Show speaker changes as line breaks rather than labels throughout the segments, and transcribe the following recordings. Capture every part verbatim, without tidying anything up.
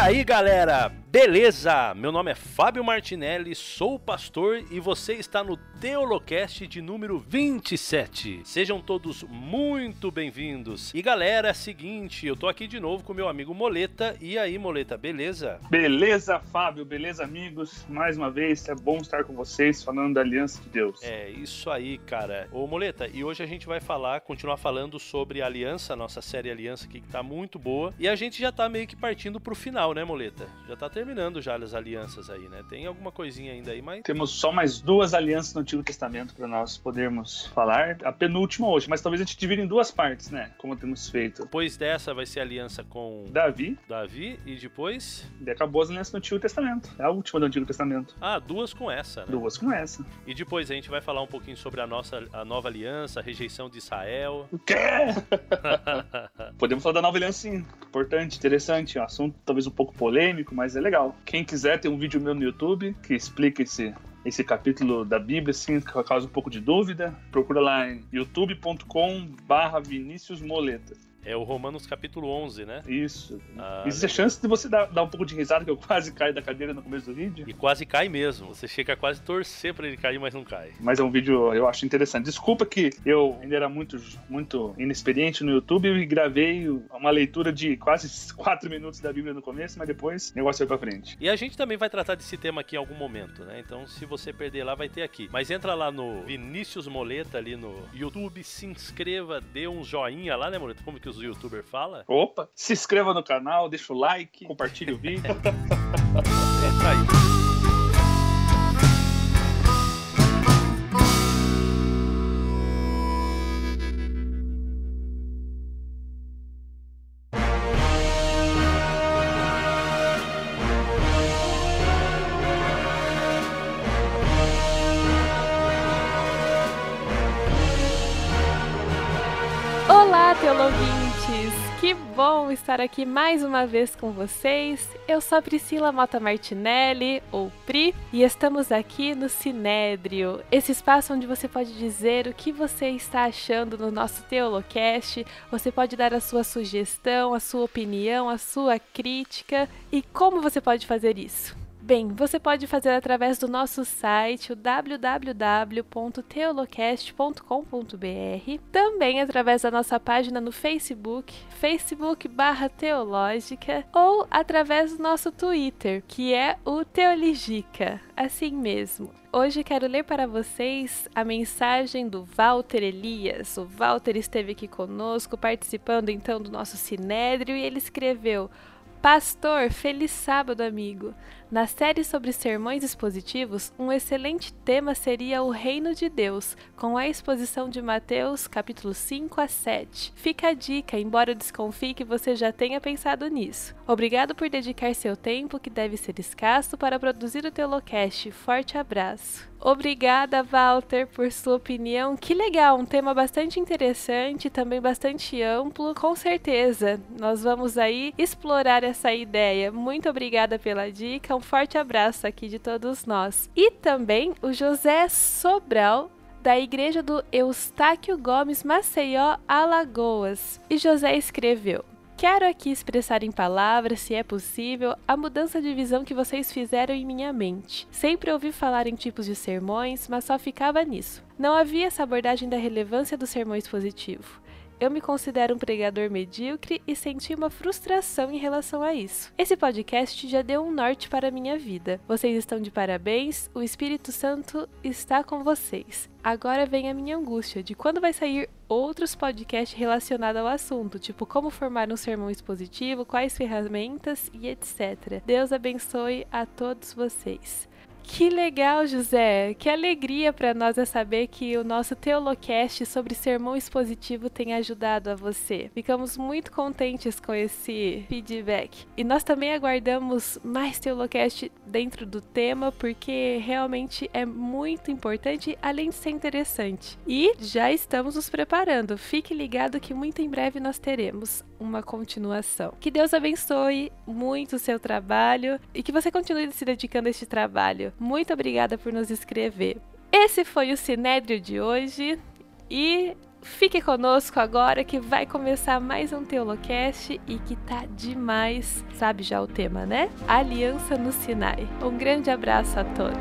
aí, galera, beleza? Meu nome é Fábio Martinelli, sou pastor e você está no Teolocast de número vinte e sete. Sejam todos muito bem-vindos. E galera, é o seguinte, eu tô aqui de novo com meu amigo Moleta. E aí, Moleta, beleza?
Beleza, Fábio, beleza, amigos? Mais uma vez, é bom estar com vocês falando da Aliança de Deus.
É, isso aí, cara. Ô, Moleta, e hoje a gente vai falar, continuar falando sobre a Aliança, nossa série Aliança aqui que tá muito boa. E a gente já tá meio que partindo pro final, né, Moleta? Já tá terminando já as alianças aí, né? Tem alguma coisinha ainda aí, mas...
Temos só mais duas alianças no Antigo Testamento para nós podermos falar. A penúltima hoje, mas talvez a gente divida em duas partes, né? Como temos feito.
Depois dessa vai ser a aliança com...
Davi.
Davi, e depois...
E acabou as alianças no Antigo Testamento. É a última do Antigo Testamento.
Ah, duas com essa, né?
Duas com essa.
E depois a gente vai falar um pouquinho sobre a nossa a nova aliança, a rejeição de Israel.
O quê? Podemos falar da nova aliança, sim. Importante, interessante. Um assunto talvez um pouco polêmico, mas é legal. Quem quiser, tem um vídeo meu no YouTube que explica esse, esse capítulo da Bíblia, assim, que causa um pouco de dúvida. Procura lá em youtube ponto com barra Vinícius Moleta.
É o Romanos capítulo onze, né?
Isso.
Ah,
Existe a chance de você dar, dar um pouco de risada, que eu quase caio da cadeira no começo do vídeo.
E quase cai mesmo. Você chega a quase torcer pra ele cair, mas não cai.
Mas é um vídeo, eu acho interessante. Desculpa que eu ainda era muito, muito inexperiente no YouTube e gravei uma leitura de quase quatro minutos da Bíblia no começo, mas depois o negócio foi pra frente.
E a gente também vai tratar desse tema aqui em algum momento, né? Então, se você perder lá, vai ter aqui. Mas entra lá no Vinícius Moleta, ali no YouTube, se inscreva, dê um joinha lá, né, Moleta? Como que os youtubers falam?
Opa, se inscreva no canal, deixa o like, compartilhe o vídeo.
É aí.
Olá, teolovintes! Que bom estar aqui mais uma vez com vocês. Eu sou a Priscila Mota Martinelli, ou Pri, e estamos aqui no Sinédrio, esse espaço onde você pode dizer o que você está achando no nosso Teolocast, você pode dar a sua sugestão, a sua opinião, a sua crítica, e como você pode fazer isso? Bem, você pode fazer através do nosso site, o w w w ponto teolocast ponto com ponto b r, também através da nossa página no Facebook, facebook barra teológica, ou através do nosso Twitter, que é o Teoligica, assim mesmo. Hoje quero ler para vocês a mensagem do Walter Elias. O Walter esteve aqui conosco, participando então do nosso Sinédrio, e ele escreveu: Pastor, feliz sábado, amigo. Na série sobre sermões expositivos, um excelente tema seria o Reino de Deus, com a exposição de Mateus, capítulos cinco a sete. Fica a dica, embora eu desconfie que você já tenha pensado nisso. Obrigado por dedicar seu tempo, que deve ser escasso, para produzir o Teolocast. Forte abraço. Obrigada, Walter, por sua opinião. Que legal, um tema bastante interessante, também bastante amplo. Com certeza, nós vamos aí explorar essa ideia. Muito obrigada pela dica, um forte abraço aqui de todos nós. E também o José Sobral, da Igreja do Eustáquio Gomes, Maceió, Alagoas. E José escreveu: Quero aqui expressar em palavras, se é possível, a mudança de visão que vocês fizeram em minha mente. Sempre ouvi falar em tipos de sermões, mas só ficava nisso. Não havia essa abordagem da relevância do sermão expositivo. Eu me considero um pregador medíocre e senti uma frustração em relação a isso. Esse podcast já deu um norte para a minha vida. Vocês estão de parabéns, o Espírito Santo está com vocês. Agora vem a minha angústia de quando vai sair outros podcasts relacionados ao assunto, tipo como formar um sermão expositivo, quais ferramentas e etcétera. Deus abençoe a todos vocês. Que legal, José! Que alegria para nós é saber que o nosso Teolocast sobre sermão expositivo tem ajudado a você. Ficamos muito contentes com esse feedback. E nós também aguardamos mais Teolocast dentro do tema, porque realmente é muito importante, além de ser interessante. E já estamos nos preparando. Fique ligado que muito em breve nós teremos uma continuação. Que Deus abençoe muito o seu trabalho e que você continue se dedicando a este trabalho. Muito obrigada por nos escrever. Esse foi o Sinédrio de hoje e fique conosco agora que vai começar mais um Teolocast e que tá demais. Sabe já o tema, né? Aliança no Sinai. Um grande abraço a todos.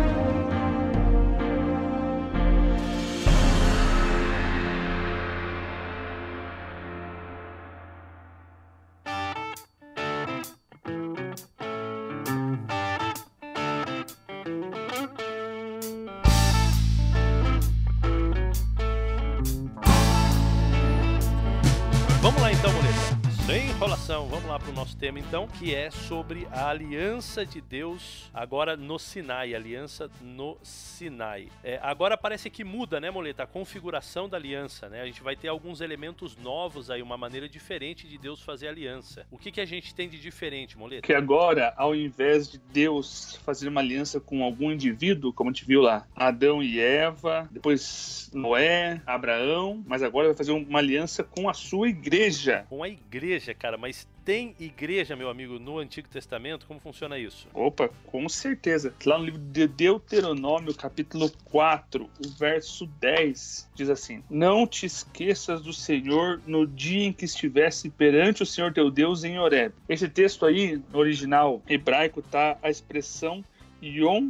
Vamos lá então, Moleta. Sem enrolação, vamos lá para o nosso tema então, que é sobre a aliança de Deus agora no Sinai, aliança no Sinai. É, agora parece que muda, né, Moleta, a configuração da aliança, né? A gente vai ter alguns elementos novos aí, uma maneira diferente de Deus fazer aliança. O que, que a gente tem de diferente, Moleta?
Que agora, ao invés de Deus fazer uma aliança com algum indivíduo, como a gente viu lá, Adão e Eva, depois Noé, Abraão, mas agora vai fazer uma aliança com a sua igreja.
Com a igreja. Cara, mas tem igreja, meu amigo, no Antigo Testamento? Como funciona isso?
Opa, com certeza. Lá no livro de Deuteronômio, capítulo quatro, o verso dez, diz assim: Não te esqueças do Senhor no dia em que estivesse perante o Senhor teu Deus em Horeb. Esse texto aí, no original hebraico, tá a expressão Yom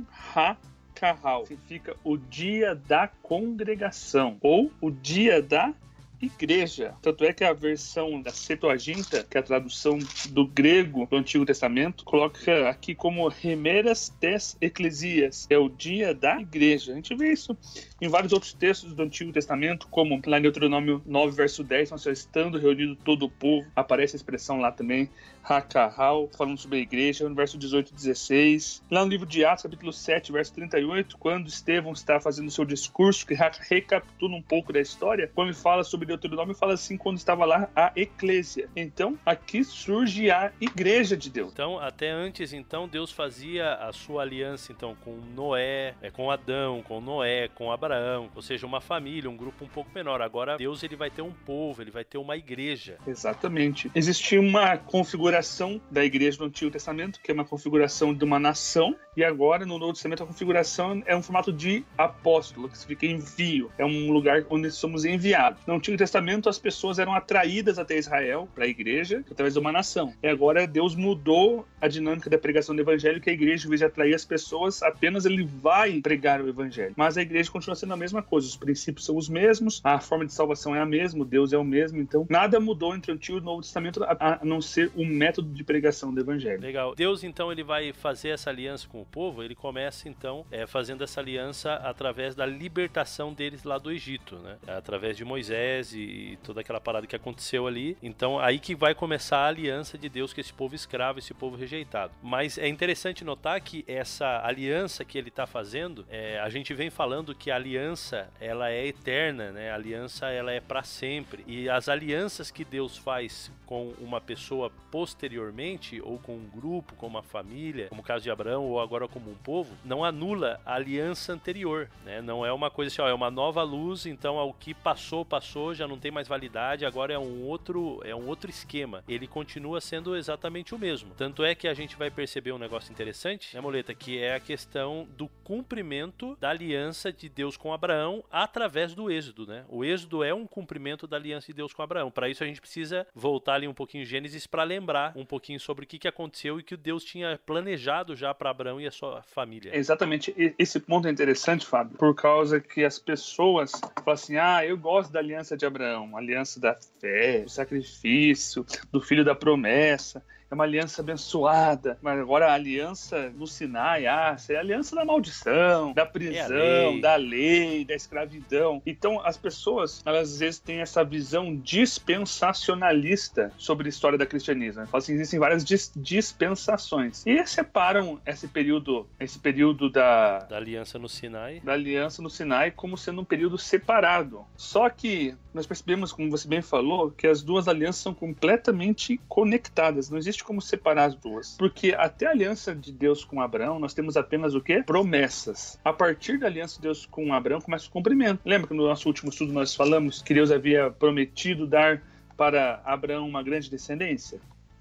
HaKahal, significa o dia da congregação, ou o dia da igreja. Tanto é que a versão da Septuaginta, que é a tradução do grego do Antigo Testamento, coloca aqui como Hemeras tes Ecclesias, é o dia da igreja. A gente vê isso em vários outros textos do Antigo Testamento, como lá em Deuteronômio nove, verso dez, nós já estando reunido todo o povo, aparece a expressão lá também, Hakahal, falando sobre a igreja, no verso dezoito e dezesseis. Lá no livro de Atos, capítulo sete, verso trinta e oito, quando Estevão está fazendo o seu discurso, que recapitula um pouco da história, quando ele fala sobre Deuteronômio, fala assim, quando estava lá a eclésia. Então, aqui surge a igreja de Deus.
Então, até antes, então, Deus fazia a sua aliança, então, com Noé, com Adão, com Noé, com Abraão, ou seja, uma família, um grupo um pouco menor. Agora, Deus, ele vai ter um povo, ele vai ter uma igreja.
Exatamente. Existia uma configuração da igreja do Antigo Testamento, que é uma configuração de uma nação, e agora, no Novo Testamento, a configuração é um formato de apóstolo, que significa envio. É um lugar onde somos enviados. No Antigo Testamento, as pessoas eram atraídas até Israel, para a igreja, através de uma nação. E agora, Deus mudou a dinâmica da pregação do evangelho, que a igreja, em vez de atrair as pessoas, apenas ele vai pregar o evangelho. Mas a igreja continua sendo a mesma coisa. Os princípios são os mesmos, a forma de salvação é a mesma, Deus é o mesmo. Então, nada mudou entre o Antigo e o Novo Testamento, a, a não ser o método de pregação do evangelho.
Legal. Deus, então, ele vai fazer essa aliança com o povo. Ele começa, então, é, fazendo essa aliança através da libertação deles lá do Egito, né? Através de Moisés e toda aquela parada que aconteceu ali. Então, aí que vai começar a aliança de Deus com esse povo escravo, esse povo rejeitado. Mas é interessante notar que essa aliança que ele está fazendo, é, a gente vem falando que a aliança, ela é eterna, né? A aliança, ela é para sempre. E as alianças que Deus faz com uma pessoa posteriormente, ou com um grupo, com uma família, como o caso de Abraão, ou agora como um povo, não anula a aliança anterior, né? Não é uma coisa assim, ó, é uma nova luz, então o que passou, passou, já não tem mais validade, agora é um outro, é um outro esquema. Ele continua sendo exatamente o mesmo. Tanto é que a gente vai perceber um negócio interessante, né, Moleta, que é a questão do cumprimento da aliança de Deus com Abraão através do Êxodo, né? O Êxodo é um cumprimento da aliança de Deus com Abraão. Para isso a gente precisa voltar ali um pouquinho em Gênesis para lembrar um pouquinho sobre o que, que aconteceu e que Deus tinha planejado já para Abraão e a sua família.
Exatamente. Esse ponto é interessante, Fábio, por causa que as pessoas falam assim, ah, eu gosto da aliança de Abraão, aliança da fé, do sacrifício, do filho da promessa. É uma aliança abençoada, mas agora a aliança no Sinai, ah, é a aliança da maldição, da prisão, é lei. da lei, da escravidão. Então as pessoas, elas às vezes têm essa visão dispensacionalista sobre a história do cristianismo. Né? Falam assim, existem várias dis- dispensações. E separam esse período, esse período da...
Da aliança no Sinai.
Da aliança no Sinai como sendo um período separado. Só que nós percebemos, como você bem falou, que as duas alianças são completamente conectadas. Não existe como separar as duas. Porque até a aliança de Deus com Abraão, nós temos apenas o quê? Promessas. A partir da aliança de Deus com Abraão, começa o cumprimento. Lembra que no nosso último estudo nós falamos que Deus havia prometido dar para Abraão uma grande descendência?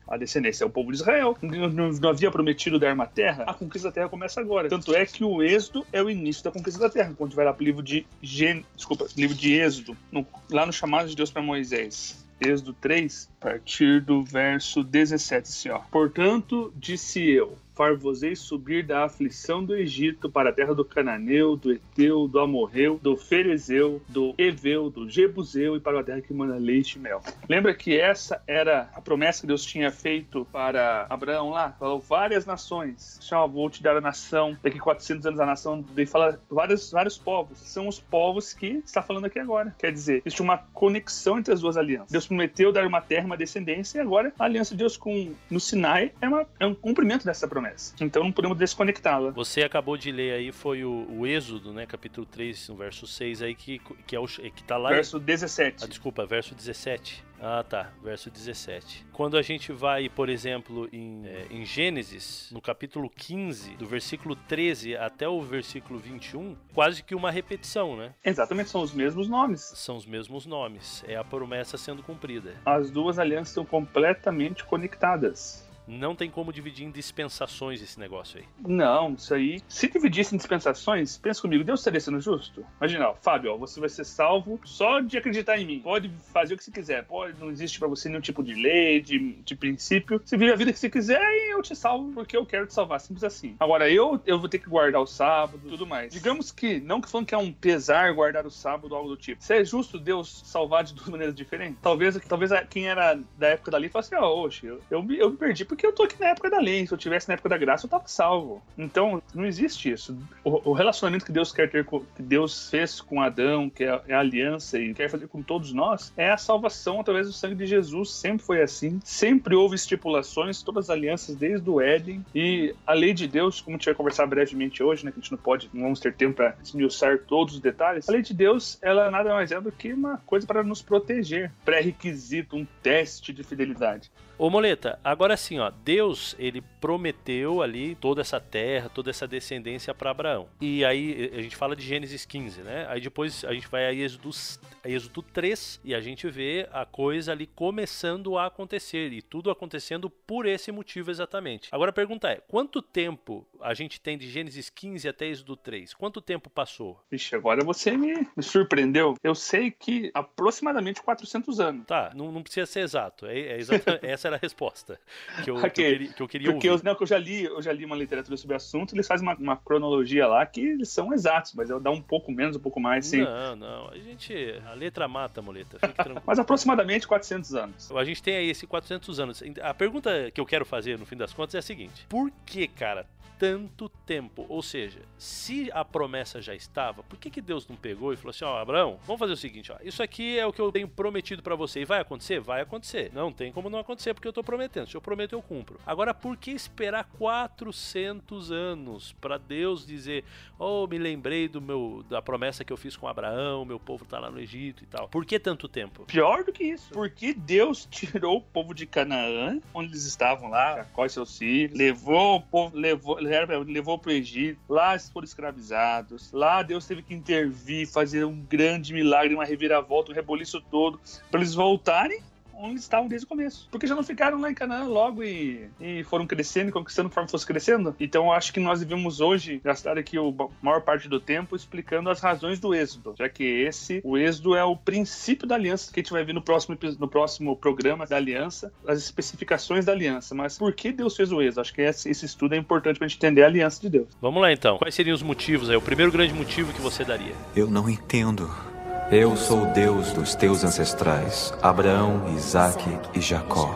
A descendência é o povo de Israel. Não, não, não havia prometido dar uma terra? A conquista da terra começa agora. Tanto é que o Êxodo é o início da conquista da terra. Quando a gente vai lá pro livro de Gen... Desculpa, livro de Êxodo, no, lá no chamado de Deus para Moisés. Êxodo três, a partir do verso dezessete, assim, ó. Portanto, disse eu, far-vos-eis subir da aflição do Egito para a terra do Cananeu, do Eteu, do Amorreu, do Ferezeu, do Eveu, do Jebuseu e para a terra que manda leite e mel. Lembra que essa era a promessa que Deus tinha feito para Abraão lá? Falou várias nações. Chama, vou te dar a nação, daqui a quatrocentos anos a nação, ele fala vários, vários povos. São os povos que está falando aqui agora. Quer dizer, existe uma conexão entre as duas alianças. Deus prometeu dar uma terra, uma descendência, e agora a aliança de Deus com, no Sinai é, uma, é um cumprimento dessa promessa. Então não podemos desconectá-la.
Você acabou de ler aí, foi o, o Êxodo, né? Capítulo três, no verso seis aí, que, que, é o, que tá lá...
Verso dezessete.
Ah, desculpa, verso dezessete. Ah, tá, verso dezessete. Quando a gente vai, por exemplo, em, é, em Gênesis, no capítulo quinze, do versículo treze até o versículo vinte e um, quase que uma repetição, né?
Exatamente, são os mesmos nomes.
São os mesmos nomes. É a promessa sendo cumprida.
As duas alianças estão completamente conectadas.
Não tem como dividir em dispensações esse negócio aí.
Não, isso aí... Se dividisse em dispensações, pensa comigo, Deus estaria sendo justo? Imagina, ó, Fábio, ó, você vai ser salvo só de acreditar em mim. Pode fazer o que você quiser. Pode, não existe pra você nenhum tipo de lei, de, de princípio. Você vive a vida que você quiser e eu te salvo porque eu quero te salvar. Simples assim. Agora, eu, eu vou ter que guardar o sábado e tudo mais. Digamos que, não que falando que é um pesar guardar o sábado ou algo do tipo. Se é justo Deus salvar de duas maneiras diferentes? Talvez, talvez quem era da época da lei falasse assim, ó, oh, oxe, eu, eu, me, eu me perdi porque eu tô aqui na época da lei. Se eu tivesse na época da graça, eu tava salvo. Então, não existe isso. O, o relacionamento que Deus quer ter, com, que Deus fez com Adão, que é, é a aliança e quer fazer com todos nós, é a salvação através do sangue de Jesus. Sempre foi assim. Sempre houve estipulações, todas as alianças desde o Éden. E a lei de Deus, como a gente vai conversar brevemente hoje, né, que a gente não pode, não vamos ter tempo para esmiuçar todos os detalhes, a lei de Deus, ela nada mais é do que uma coisa para nos proteger. Pré-requisito, um teste de fidelidade.
Ô Moleta, agora sim, ó, Deus, ele prometeu ali toda essa terra, toda essa descendência para Abraão. E aí a gente fala de Gênesis quinze, né? Aí depois a gente vai a Êxodo, a Êxodo três e a gente vê a coisa ali começando a acontecer e tudo acontecendo por esse motivo exatamente. Agora a pergunta é, quanto tempo a gente tem de Gênesis quinze até Êxodo três? Quanto tempo passou?
Vixe, agora você me, me surpreendeu. Eu sei que aproximadamente quatrocentos anos.
Tá, não, não precisa ser exato. É, é exatamente, essa era a resposta que eu,
okay.
que eu queria, que eu queria
Porque
ouvir.
Eu, não, que eu já li, eu já li uma literatura sobre o assunto, eles fazem uma, uma cronologia lá que eles são exatos, mas eu dá um pouco menos, um pouco mais, sim.
Não, não, a gente, a letra mata, Moleta, fique tranquilo.
Mas aproximadamente quatrocentos anos.
A gente tem aí esses quatrocentos anos. A pergunta que eu quero fazer, no fim das contas, é a seguinte: por que, cara, tanto tempo? Ou seja, se a promessa já estava, por que que Deus não pegou e falou assim, ó, Abraão, vamos fazer o seguinte, ó, isso aqui é o que eu tenho prometido pra você e vai acontecer? Vai acontecer. Não tem como não acontecer porque eu tô prometendo. Se eu prometo, eu cumpro. Agora, por que esperar quatrocentos anos pra Deus dizer, oh, me lembrei do meu, da promessa que eu fiz com Abraão, meu povo tá lá no Egito e tal. Por que tanto tempo?
Pior do que isso. Porque Deus tirou o povo de Canaã, onde eles estavam lá, Jacó e seus filhos, levou o povo, levou levou para o Egito, lá eles foram escravizados, lá Deus teve que intervir, fazer um grande milagre, uma reviravolta, um reboliço todo, para eles voltarem onde estavam desde o começo. Porque já não ficaram lá em Canaã logo e, e foram crescendo e conquistando conforme fosse crescendo. Então eu acho que nós devemos hoje gastar aqui a maior parte do tempo explicando as razões do êxodo, já que esse, o êxodo é o princípio da aliança que a gente vai ver no próximo, no próximo programa da aliança, as especificações da aliança. Mas por que Deus fez o êxodo? Acho que esse, esse estudo é importante pra gente entender a aliança de Deus.
Vamos lá então. Quais seriam os motivos aí? O primeiro grande motivo que você daria?
Eu não entendo. Eu sou o Deus dos teus ancestrais, Abraão, Isaque e Jacó.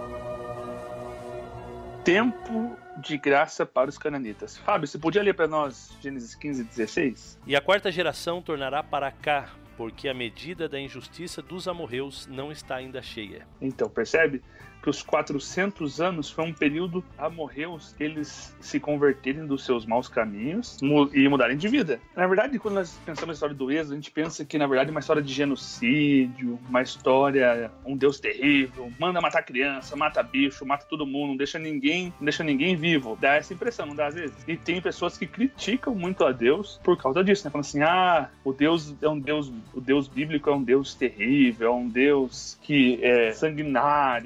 Tempo de graça para os cananitas. Fábio, você podia ler para nós Gênesis quinze, dezesseis?
E a quarta geração tornará para cá, porque a medida da injustiça dos amorreus não está ainda cheia.
Então, percebe? Que os quatrocentos anos foi um período amorreus eles se converterem dos seus maus caminhos e mudarem de vida. Na verdade, quando nós pensamos na história do êxodo, a gente pensa que, na verdade, é uma história de genocídio, uma história, um Deus terrível, manda matar criança, mata bicho, mata todo mundo, não deixa ninguém, não deixa ninguém vivo. Dá essa impressão, não dá às vezes? E tem pessoas que criticam muito a Deus por causa disso, né? Falando assim, ah, o Deus é um Deus, o Deus bíblico é um Deus terrível, é um Deus que é sanguinário e tudo mais.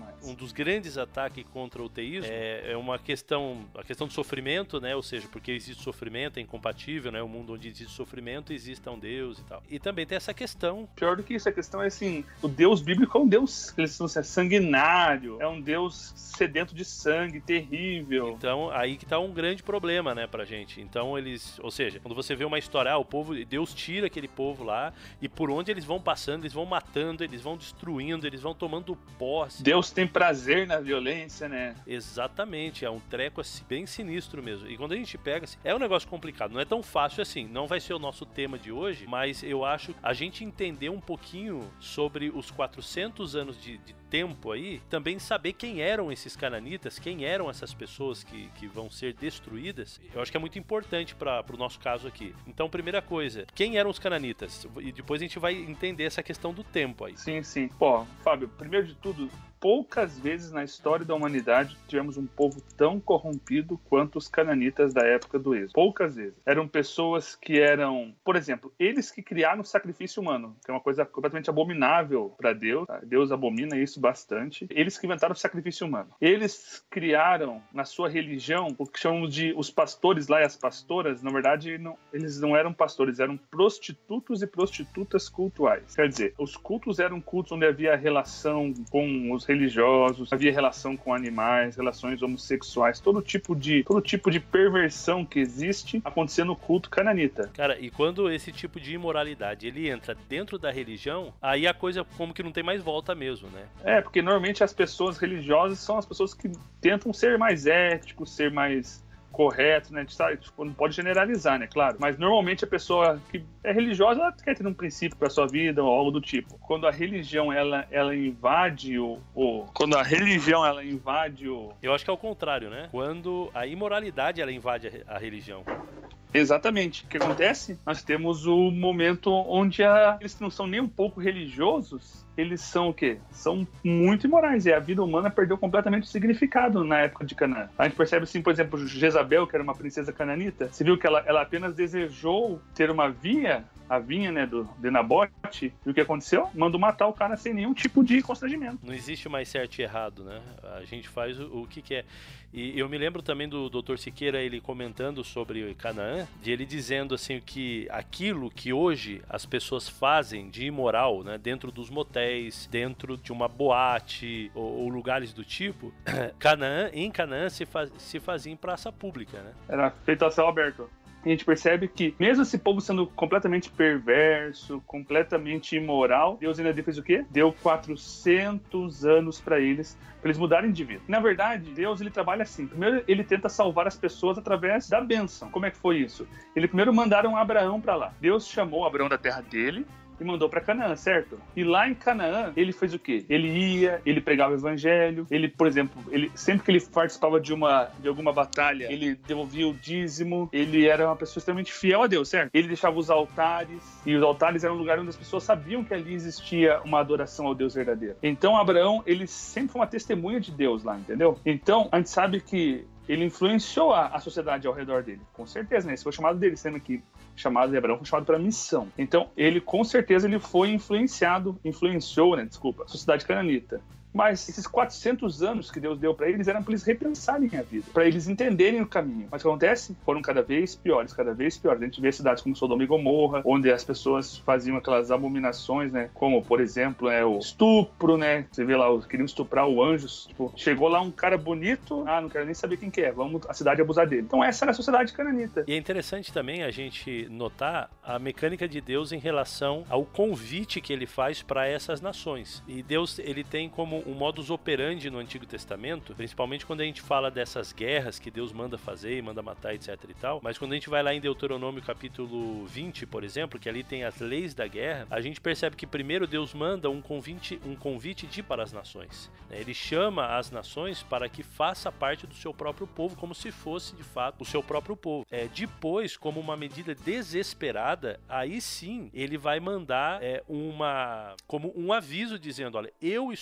mais.
Um dos grandes ataques contra o teísmo é, é uma questão, a questão do sofrimento, né? Ou seja, porque existe sofrimento, é incompatível, né? O mundo onde existe sofrimento, exista um Deus e tal. E também tem essa questão.
Pior do que isso, a questão é assim, o Deus bíblico é um Deus, eles são assim, é sanguinário, é um Deus sedento de sangue, terrível.
Então, aí que tá um grande problema, né, pra gente. Então, eles, ou seja, quando você vê uma história, ah, o povo, Deus tira aquele povo lá, e por onde eles vão passando, eles vão matando, eles vão destruindo, eles vão tomando posse.
Deus tem prazer na violência, né?
Exatamente, é um treco assim, bem sinistro mesmo. E quando a gente pega, assim, é um negócio complicado, não é tão fácil assim, não vai ser o nosso tema de hoje, mas eu acho a gente entender um pouquinho sobre os quatrocentos anos de, de tempo aí, também saber quem eram esses cananitas, quem eram essas pessoas que, que vão ser destruídas, eu acho que é muito importante para o nosso caso aqui. Então, primeira coisa, quem eram os cananitas? E depois a gente vai entender essa questão do tempo aí.
Sim, sim. Pô, Fábio, primeiro de tudo, poucas vezes na história da humanidade tivemos um povo tão corrompido quanto os cananitas da época do Êxodo. Poucas vezes. Eram pessoas que eram, por exemplo, eles que criaram o sacrifício humano, que é uma coisa completamente abominável para Deus. Tá? Deus abomina isso bastante. Eles que inventaram o sacrifício humano. Eles criaram na sua religião o que chamamos de os pastores lá e as pastoras. Na verdade, não, eles não eram pastores, eram prostitutos e prostitutas cultuais. Quer dizer, os cultos eram cultos onde havia relação com os religiosos, havia relação com animais, relações homossexuais, todo tipo de, todo tipo de perversão que existe acontecia no culto cananita.
Cara, e quando esse tipo de imoralidade ele entra dentro da religião, aí a coisa como que não tem mais volta mesmo, né?
É, porque normalmente as pessoas religiosas são as pessoas que tentam ser mais éticos, ser mais correto, né? Tipo, não pode generalizar, né? Claro. Mas normalmente a pessoa que é religiosa, ela quer ter um princípio para sua vida ou algo do tipo. Quando a religião ela, ela invade o, o quando a religião ela invade o
Eu acho que é o contrário, né? Quando a imoralidade ela invade a, a religião.
Exatamente. O que acontece? Nós temos o momento onde a... eles não são nem um pouco religiosos, eles são o quê? São muito imorais. E a vida humana perdeu completamente o significado na época de Canaã. A gente percebe assim, por exemplo, Jezabel, que era uma princesa cananita, você viu que ela, ela apenas desejou ter uma vinha, a vinha, né, do, de Nabote, e o que aconteceu? Mandou matar o cara sem nenhum tipo de constrangimento.
Não existe mais certo e errado, né? A gente faz o, o que quer. E eu me lembro também do doutor Siqueira, ele comentando sobre Canaã, de ele dizendo assim que aquilo que hoje as pessoas fazem de imoral, né, dentro dos motéis, dentro de uma boate ou, ou lugares do tipo, Canaã, em Canaã se, faz, se fazia em praça pública, né?
Era feito a céu aberto. A gente percebe que, mesmo esse povo sendo completamente perverso, completamente imoral, Deus ainda fez o quê? Deu quatrocentos anos para eles, para eles mudarem de vida. Na verdade, Deus ele trabalha assim. Primeiro, ele tenta salvar as pessoas através da bênção. Como é que foi isso? Ele primeiro mandaram Abraão para lá. Deus chamou Abraão da terra dele e mandou para Canaã, certo? E lá em Canaã, ele fez o quê? Ele ia, ele pregava o evangelho, ele, por exemplo, ele, sempre que ele participava de, uma, de alguma batalha, ele devolvia o dízimo, ele era uma pessoa extremamente fiel a Deus, certo? Ele deixava os altares, e os altares eram um lugar onde as pessoas sabiam que ali existia uma adoração ao Deus verdadeiro. Então, Abraão, ele sempre foi uma testemunha de Deus lá, entendeu? Então, a gente sabe que ele influenciou a, a sociedade ao redor dele, com certeza, né? Esse foi o chamado dele, sendo que chamado de Abraão foi chamado para missão. Então, ele com certeza ele foi influenciado, influenciou, né, desculpa, a sociedade cananita. Mas esses quatrocentos anos que Deus deu para eles eram para eles repensarem a vida, para eles entenderem o caminho. Mas o que acontece? Foram cada vez piores, cada vez piores. A gente vê cidades como Sodoma e Gomorra, onde as pessoas faziam aquelas abominações, né? Como, por exemplo, é, o estupro, né? Você vê lá, queriam estuprar o anjo. Tipo, chegou lá um cara bonito, ah, não quero nem saber quem que é, vamos a cidade abusar dele. Então essa era a sociedade cananita.
E é interessante também a gente notar a mecânica de Deus em relação ao convite que ele faz para essas nações. E Deus, ele tem como um modus operandi no Antigo Testamento, principalmente quando a gente fala dessas guerras que Deus manda fazer e manda matar, etc e tal, mas quando a gente vai lá em Deuteronômio capítulo vinte, por exemplo, que ali tem as leis da guerra, a gente percebe que primeiro Deus manda um convite, um convite de ir para as nações. Ele chama as nações para que faça parte do seu próprio povo, como se fosse de fato o seu próprio povo. É, depois, como uma medida desesperada, aí sim ele vai mandar é, uma, como um aviso dizendo, olha, eu estou indo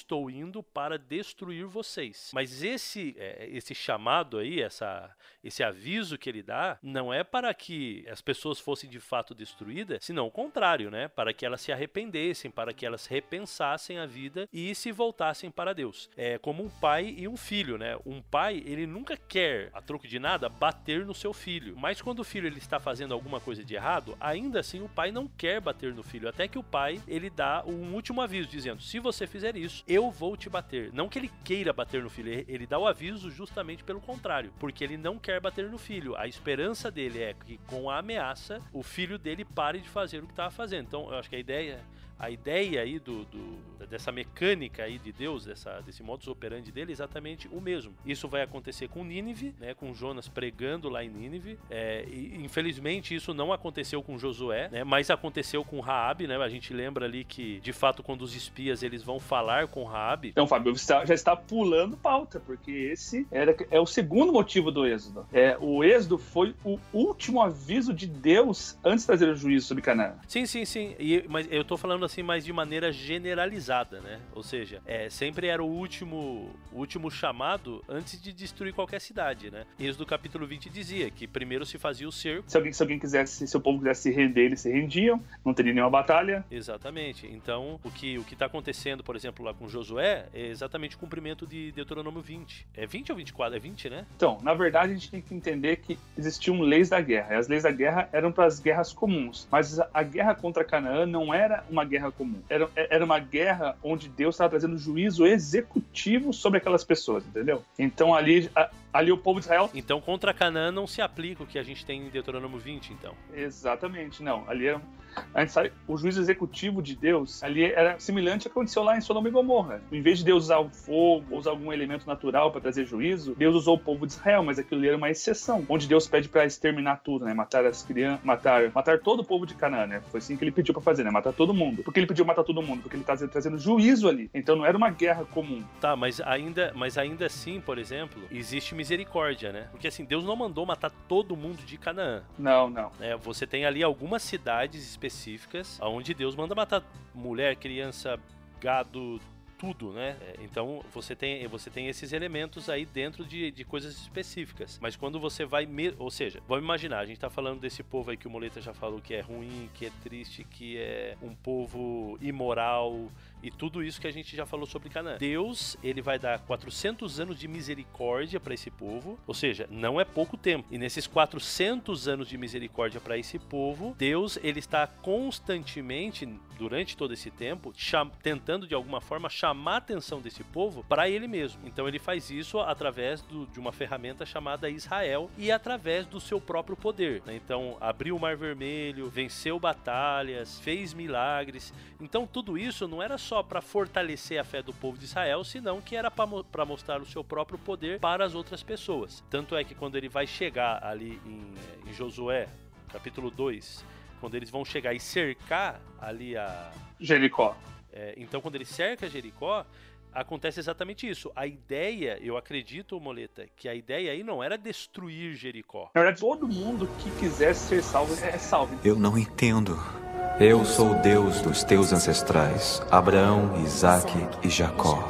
vindo para destruir vocês. Mas esse, é, esse chamado aí, essa, esse aviso que ele dá, não é para que as pessoas fossem de fato destruídas, senão o contrário, né? Para que elas se arrependessem, para que elas repensassem a vida e se voltassem para Deus. É como um pai e um filho, né? Um pai, ele nunca quer, a troco de nada, bater no seu filho. Mas quando o filho ele está fazendo alguma coisa de errado, ainda assim o pai não quer bater no filho. Até que o pai, ele dá um último aviso, dizendo, se você fizer isso, eu vou te bater. Não que ele queira bater no filho, ele dá o aviso justamente pelo contrário, porque ele não quer bater no filho. A esperança dele é que com a ameaça, o filho dele pare de fazer o que estava fazendo. Então, eu acho que a ideia... A ideia aí do, do, dessa mecânica aí de Deus, dessa, desse modus operandi dele, é exatamente o mesmo. Isso vai acontecer com Nínive, né, com Jonas pregando lá em Nínive. É, e, infelizmente isso não aconteceu com Josué, né, mas aconteceu com Raabe, né? A gente lembra ali que, de fato, quando os espias eles vão falar com Raabe...
Então, Fábio, você já está pulando pauta, porque esse era, é o segundo motivo do êxodo. É, o êxodo foi o último aviso de Deus antes de trazer o juízo sobre Canaã.
Sim, sim, sim. E, mas eu tô falando assim, mas de maneira generalizada, né? Ou seja, é, sempre era o último, o último chamado antes de destruir qualquer cidade, né? Êxodo capítulo vinte dizia que primeiro se fazia o cerco.
Se alguém, se alguém quisesse, se o povo quisesse se render, eles se rendiam, não teria nenhuma batalha.
Exatamente. Então, o que o que tá acontecendo, por exemplo, lá com Josué, é exatamente o cumprimento de Deuteronômio vinte. É vinte ou vinte e quatro? É vinte, né?
Então, na verdade, a gente tem que entender que existiam leis da guerra. E as leis da guerra eram para as guerras comuns. Mas a guerra contra Canaã não era uma guerra comum. Era, era uma guerra onde Deus estava trazendo juízo executivo sobre aquelas pessoas, entendeu? Então ali, a, ali o povo de Israel...
Então contra Canaã não se aplica o que a gente tem em Deuteronômio vinte, então?
Exatamente, não. Ali era... A gente sabe, o juízo executivo de Deus ali era semelhante ao que aconteceu lá em Sodoma e Gomorra. Em vez de Deus usar o fogo, ou usar algum elemento natural para trazer juízo, Deus usou o povo de Israel, mas aquilo ali era uma exceção, onde Deus pede para exterminar tudo, né? Matar as crianças, matar, matar todo o povo de Canaã, né? Foi assim que ele pediu para fazer, né? Matar todo mundo. Por que ele pediu matar todo mundo? Porque ele está trazendo juízo ali. Então não era uma guerra comum.
Tá, mas ainda, mas ainda assim, por exemplo, existe misericórdia, né? Porque assim, Deus não mandou matar todo mundo de Canaã.
Não, não.
É, você tem ali algumas cidades específicas onde Deus manda matar mulher, criança, gado, tudo, né? Então você tem, você tem esses elementos aí dentro de, de coisas específicas. Mas quando você vai... Me... Ou seja, vamos imaginar, a gente tá falando desse povo aí que o Moleta já falou que é ruim, que é triste, que é um povo imoral... E tudo isso que a gente já falou sobre Canaã. Deus, ele vai dar quatrocentos anos de misericórdia para esse povo, ou seja, não é pouco tempo. E nesses quatrocentos anos de misericórdia para esse povo, Deus, ele está constantemente, durante todo esse tempo, tentando de alguma forma chamar a atenção desse povo para ele mesmo. Então ele faz isso através do, de uma ferramenta chamada Israel e através do seu próprio poder, né? Então, abriu o Mar Vermelho, venceu batalhas, fez milagres. Então tudo isso não era só para fortalecer a fé do povo de Israel, senão que era para mostrar o seu próprio poder para as outras pessoas. Tanto é que quando ele vai chegar ali em, em Josué, capítulo dois, quando eles vão chegar e cercar ali a...
Jericó.
É, então quando ele cerca Jericó, acontece exatamente isso. A ideia, eu acredito, Moleta, que a ideia aí não era destruir Jericó.
Na verdade, todo mundo que quisesse ser salvo é salvo.
Eu não entendo. Eu sou o Deus dos teus ancestrais, Abraão, Isaque e Jacó.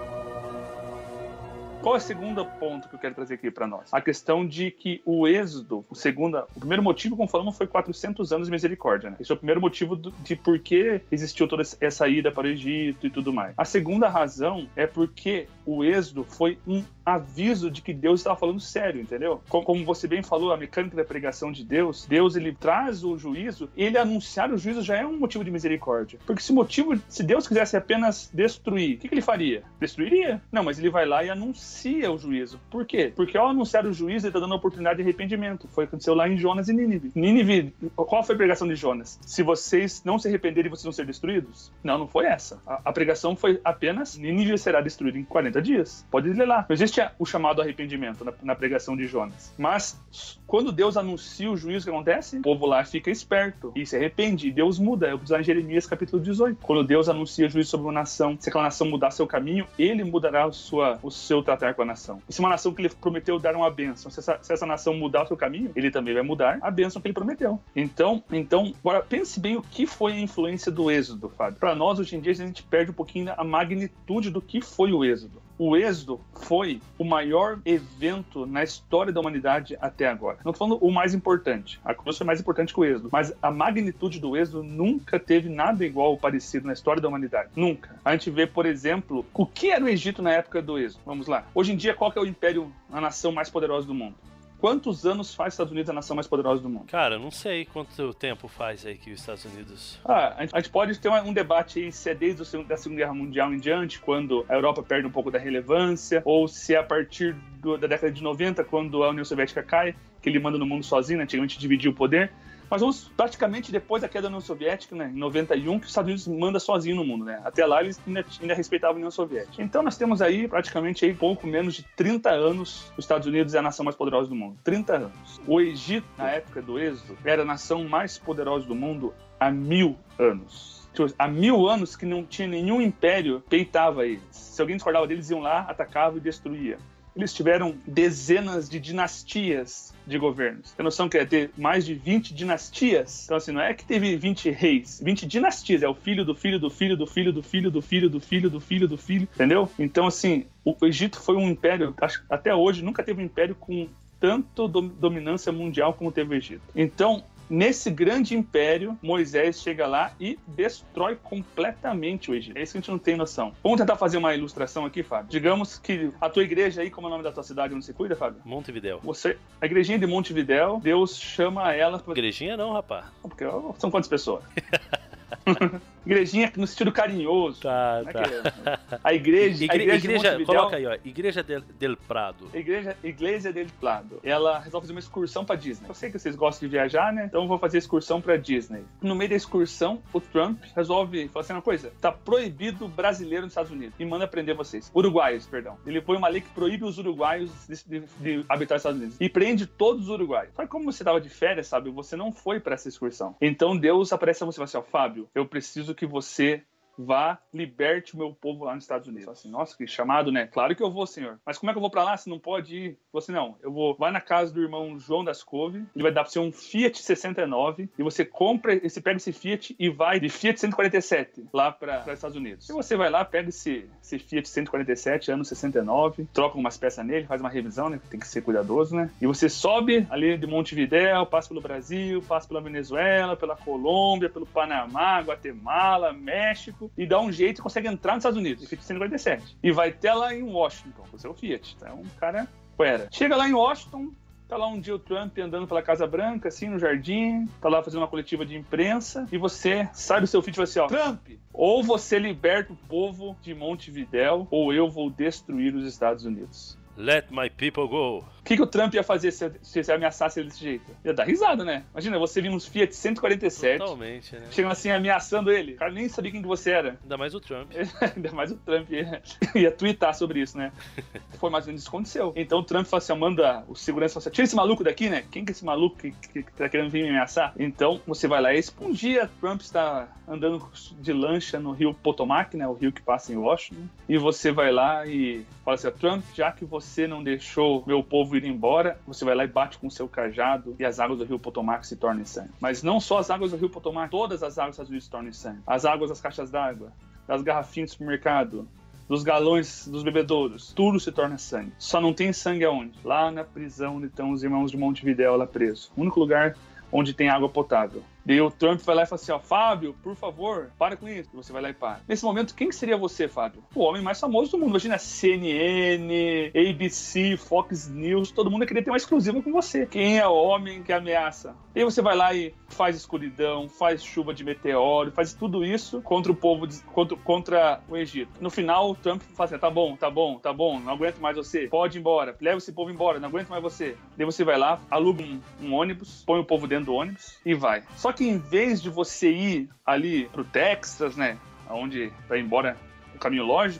Qual é o segundo ponto que eu quero trazer aqui para nós? A questão de que o êxodo, o segundo, o primeiro motivo, como falamos, foi quatrocentos anos de misericórdia, né? Esse é o primeiro motivo do, de por que existiu toda essa ida para o Egito e tudo mais. A segunda razão é porque o êxodo foi um aviso de que Deus estava falando sério, entendeu? Como, como você bem falou, a mecânica da pregação de Deus, Deus ele traz o juízo, ele anunciar o juízo já é um motivo de misericórdia. Porque se motivo, se Deus quisesse apenas destruir, o que, que ele faria? Destruiria? Não, mas ele vai lá e anuncia o juízo. Por quê? Porque ao anunciar o juízo, ele está dando a oportunidade de arrependimento. Foi o que aconteceu lá em Jonas e Nínive. Nínive, qual foi a pregação de Jonas? Se vocês não se arrependerem, vocês vão ser destruídos? Não, não foi essa. A, a pregação foi apenas, Nínive será destruída em quarenta dias. Pode ler lá. Não existe existe o chamado arrependimento na, na pregação de Jonas. Mas quando Deus anuncia o juízo, que acontece? O povo lá fica esperto e se arrepende. E Deus muda. Eu preciso em Jeremias capítulo dezoito. Quando Deus anuncia juízo sobre uma nação, se aquela nação mudar seu caminho, ele mudará o, sua, o seu tratar com a nação. E se uma nação que ele prometeu dar uma bênção, se essa, se essa nação mudar o seu caminho, ele também vai mudar a bênção que ele prometeu. Então, então agora pense bem o que foi a influência do êxodo, Fábio. Para nós, hoje em dia, a gente perde um pouquinho a magnitude do que foi o êxodo. O êxodo foi o maior evento na história da humanidade até agora. Não estou falando o mais importante. A cruz foi mais importante que o êxodo. Mas a magnitude do êxodo nunca teve nada igual ou parecido na história da humanidade. Nunca. A gente vê, por exemplo, o que era o Egito na época do êxodo. Vamos lá. Hoje em dia, qual que é o império, a nação mais poderosa do mundo? Quantos anos faz os Estados Unidos a nação mais poderosa do mundo?
Cara, eu não sei quanto tempo faz aí que os Estados Unidos...
Ah, a gente, a gente pode ter um debate aí se é desde a Segunda Guerra Mundial em diante, quando a Europa perde um pouco da relevância, ou se é a partir do, da década de noventa, quando a União Soviética cai, que ele manda no mundo sozinho, né? Antigamente dividia o poder. Mas vamos praticamente depois da queda da União Soviética, né, em noventa e um, que os Estados Unidos manda sozinho no mundo, né? Até lá eles ainda, ainda respeitavam a União Soviética. Então nós temos aí praticamente aí pouco menos de trinta anos, os Estados Unidos é a nação mais poderosa do mundo. trinta anos. O Egito, na época do êxodo, era a nação mais poderosa do mundo há mil anos. Há mil anos que não tinha nenhum império peitava eles. Se alguém discordava deles, iam lá, atacavam e destruía. Eles tiveram dezenas de dinastias de governos. Tem noção que é ter mais de vinte dinastias? Então, assim, não é que teve vinte reis, vinte dinastias. É o filho do filho do filho do filho do filho do filho do filho do filho do filho, entendeu? Então, assim, o Egito foi um império, acho, até hoje, nunca teve um império com tanto dominância mundial como teve o Egito. Então, nesse grande império, Moisés chega lá e destrói completamente o Egito. É isso que a gente não tem noção. Vamos tentar fazer uma ilustração aqui, Fábio. Digamos que a tua igreja aí, como é o nome da tua cidade onde você cuida, Fábio?
Montevidéu.
Você, a igrejinha de Montevidéu, Deus chama ela... Pra...
Igrejinha não, rapaz.
Porque são quantas pessoas? Igrejinha no sentido carinhoso.
Tá,
né?
tá.
Que, a igreja,
Igre,
a igreja,
igreja coloca aí, ó. Igreja del, del Prado.
Igreja, igreja del Prado. Ela resolve fazer uma excursão pra Disney. Eu sei que vocês gostam de viajar, né? Então eu vou fazer excursão pra Disney. No meio da excursão, o Trump resolve falar assim uma coisa. Tá proibido brasileiro nos Estados Unidos. E manda prender vocês. Uruguaios, perdão. Ele põe uma lei que proíbe os uruguaios de, de, de habitar os Estados Unidos. E prende todos os uruguaios. Só que como você tava de férias, sabe? Você não foi pra essa excursão. Então Deus aparece a você e fala assim, ó, Fábio, eu preciso que você vá, liberte o meu povo lá nos Estados Unidos. Assim, nossa, que chamado, né? Claro que eu vou, senhor. Mas como é que eu vou pra lá? Você não pode ir? Você não. Eu vou, vai na casa do irmão João das Couve, ele vai dar pra você um Fiat sessenta e nove, e você compra, você pega esse Fiat e vai de Fiat cento e quarenta e sete lá para os Estados Unidos. E você vai lá, pega esse, esse Fiat cento e quarenta e sete, ano sessenta e nove, troca umas peças nele, faz uma revisão, né? Tem que ser cuidadoso, né? E você sobe ali de Montevidéu, passa pelo Brasil, passa pela Venezuela, pela Colômbia, pelo Panamá, Guatemala, México, e dá um jeito e consegue entrar nos Estados Unidos, Fiat cento e quarenta e sete. E vai até lá em Washington, você é o Fiat, é um cara fuera. Chega lá em Washington, tá lá um dia o Trump andando pela Casa Branca, assim, no jardim, tá lá fazendo uma coletiva de imprensa, e você sai do seu Fiat e fala assim, ó, Trump, ou você liberta o povo de Montevidéu, ou eu vou destruir os Estados Unidos.
Let my people go.
O que, que o Trump ia fazer se, se você ameaçasse ele desse jeito? Ia dar risada, né? Imagina, você vindo uns Fiat cento e quarenta e sete.
Totalmente, né?
Chegando assim, ameaçando ele. O cara nem sabia quem que você era.
Ainda mais o Trump.
Ainda mais o Trump ia, ia twittar sobre isso, né? Foi mais ou menos isso que aconteceu. Então o Trump falou assim, manda o segurança, assim, tira esse maluco daqui, né? Quem que é esse maluco que, que, que tá querendo vir me ameaçar? Então você vai lá e um dia Trump está andando de lancha no rio Potomac, né? O rio que passa em Washington. E você vai lá e fala assim, Trump, já que você não deixou meu povo ir embora, você vai lá e bate com o seu cajado e as águas do rio Potomac se tornam sangue. Mas não só as águas do rio Potomac, todas as águas dos Estados Unidos se tornam sangue. As águas das caixas d'água, das garrafinhas do supermercado, dos galões dos bebedouros, tudo se torna sangue. Só não tem sangue aonde? Lá na prisão onde estão os irmãos de Montevidéu lá presos. O único lugar onde tem água potável. Daí o Trump vai lá e fala assim, ó, Fábio, por favor, para com isso. E você vai lá e para. Nesse momento, quem que seria você, Fábio? O homem mais famoso do mundo. Imagina, C N N, A B C, Fox News, todo mundo ia querer ter uma exclusiva com você. Quem é o homem que ameaça? E aí você vai lá e faz escuridão, faz chuva de meteoro, faz tudo isso contra o povo, de, contra, contra o Egito. No final, o Trump fala assim, tá bom, tá bom, tá bom, não aguento mais você. Pode ir embora, leva esse povo embora, não aguento mais você. Daí você vai lá, aluga um, um ônibus, põe o povo dentro do ônibus e vai. Só que em vez de você ir ali pro Texas, né, onde vai embora o caminho lógico,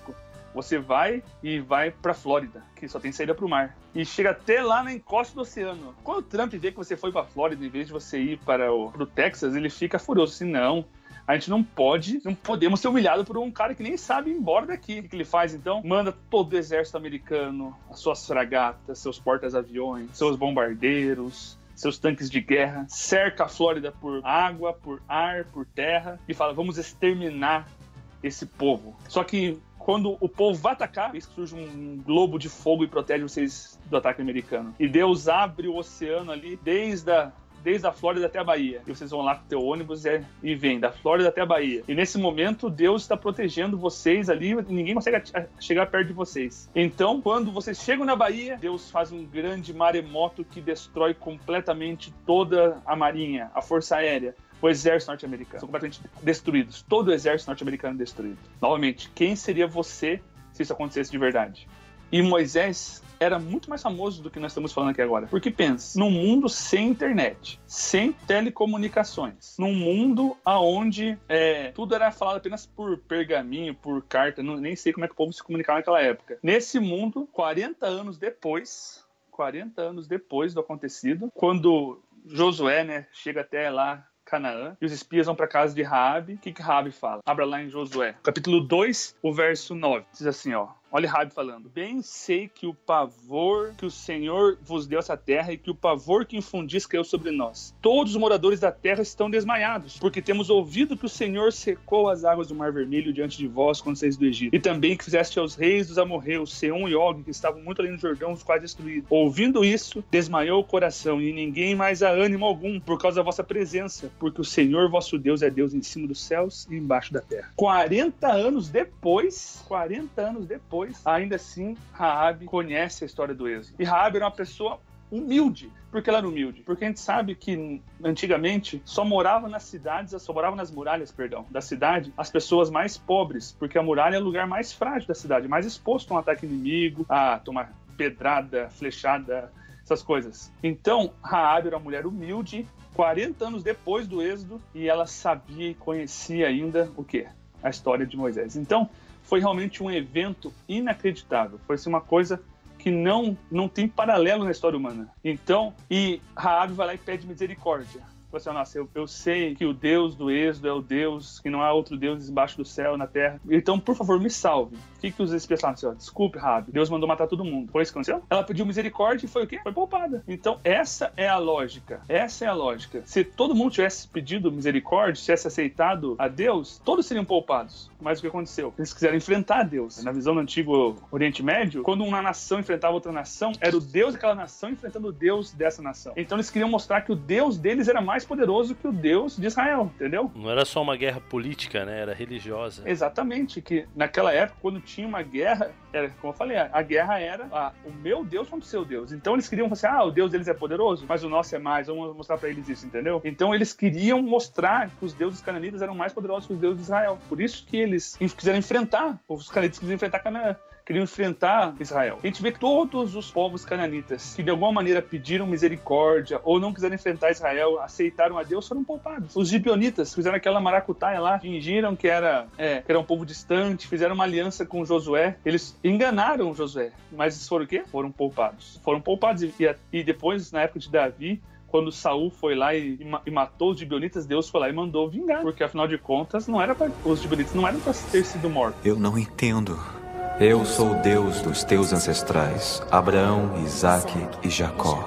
Você vai e vai pra Flórida, que só tem saída pro mar. E chega até lá na encosta do oceano. Quando o Trump vê que você foi pra Flórida, em vez de você ir para o pro Texas, ele fica furioso. Assim, não, a gente não pode, não podemos ser humilhados por um cara que nem sabe ir embora daqui. O que ele faz, então? Manda todo o exército americano, as suas fragatas, seus portas-aviões, seus bombardeiros, seus tanques de guerra, cerca a Flórida por água, por ar, por terra, e fala, vamos exterminar esse povo. Só que quando o povo vai atacar, surge um globo de fogo e protege vocês do ataque americano. E Deus abre o oceano ali desde a desde a Flórida até a Bahia. E vocês vão lá com o teu ônibus e, e vem da Flórida até a Bahia. E nesse momento, Deus está protegendo vocês ali, ninguém consegue chegar perto de vocês. Então, quando vocês chegam na Bahia, Deus faz um grande maremoto que destrói completamente toda a marinha, a força aérea, o exército norte-americano. São completamente destruídos. Todo o exército norte-americano é destruído. Novamente, quem seria você se isso acontecesse de verdade? E Moisés era muito mais famoso do que nós estamos falando aqui agora. Porque pensa, num mundo sem internet, sem telecomunicações, num mundo onde é, tudo era falado apenas por pergaminho, por carta, não, nem sei como é que o povo se comunicava naquela época. Nesse mundo, quarenta anos depois, quarenta anos depois do acontecido, quando Josué, né, chega até lá, Canaã, e os espias vão para casa de Raabe. O que que Raabe fala? Abra lá em Josué, capítulo dois, o verso nove. Diz assim, ó. Olha Raabe falando. Bem sei que o pavor que o Senhor vos deu essa terra e que o pavor que infundis caiu sobre nós. Todos os moradores da terra estão desmaiados, porque temos ouvido que o Senhor secou as águas do Mar Vermelho diante de vós quando saíste do Egito. E também que fizeste aos reis dos amorreus, Seom e Og, que estavam muito além do Jordão, os quais destruídos. Ouvindo isso, desmaiou o coração, e ninguém mais há ânimo algum, por causa da vossa presença, porque o Senhor vosso Deus é Deus em cima dos céus e embaixo da terra. quarenta anos depois, quarenta anos depois, ainda assim, Raabe conhece a história do Êxodo. E Raabe era uma pessoa humilde. Por que ela era humilde? Porque a gente sabe que antigamente só morava nas cidades, só morava nas muralhas, perdão, da cidade, as pessoas mais pobres, porque a muralha é o lugar mais frágil da cidade, mais exposto a um ataque inimigo, a tomar pedrada, flechada, essas coisas. Então, Raabe era uma mulher humilde, quarenta anos depois do Êxodo, e ela sabia e conhecia ainda o quê? A história de Moisés. Então, foi realmente um evento inacreditável. Foi assim, uma coisa que não, não tem paralelo na história humana. Então, e Raabe vai lá e pede misericórdia. Fala assim, nossa, eu, eu sei que o Deus do Êxodo é o Deus, que não há outro Deus embaixo do céu, na terra. Então, por favor, me salve. O que, que os espias falaram? Assim, desculpe, Raabe, Deus mandou matar todo mundo. Foi isso que aconteceu? Ela pediu misericórdia e foi o quê? Foi poupada. Então, essa é a lógica. Essa é a lógica. Se todo mundo tivesse pedido misericórdia, tivesse aceitado a Deus, todos seriam poupados. Mas o que aconteceu? Eles quiseram enfrentar Deus. Na visão do antigo Oriente Médio, quando uma nação enfrentava outra nação, era o Deus daquela nação enfrentando o Deus dessa nação. Então, eles queriam mostrar que o Deus deles era mais poderoso que o Deus de Israel, entendeu?
Não era só uma guerra política, né? Era religiosa.
Exatamente, que naquela época, quando tinha uma guerra, era, como eu falei, a guerra era ah, o meu Deus contra o seu Deus. Então eles queriam falar assim, ah, o Deus deles é poderoso, mas o nosso é mais, vamos mostrar pra eles isso, entendeu? Então eles queriam mostrar que os deuses cananitas eram mais poderosos que os deuses de Israel. Por isso que eles quiseram enfrentar, os cananitas quiseram enfrentar Canaã. Queriam enfrentar Israel. A gente vê que todos os povos cananitas que de alguma maneira pediram misericórdia ou não quiseram enfrentar Israel, aceitaram a Deus, foram poupados. Os gibeonitas fizeram aquela maracutaia lá, fingiram que era, é, que era um povo distante, fizeram uma aliança com Josué. Eles enganaram Josué, mas eles foram o quê? Foram poupados. Foram poupados e, e depois, na época de Davi, quando Saul foi lá e, e matou os gibeonitas, Deus foi lá e mandou vingar, porque afinal de contas não era pra, os gibeonitas não eram para ter sido mortos.
Eu não entendo. Eu sou o Deus dos teus ancestrais, Abraão, Isaque e Jacó.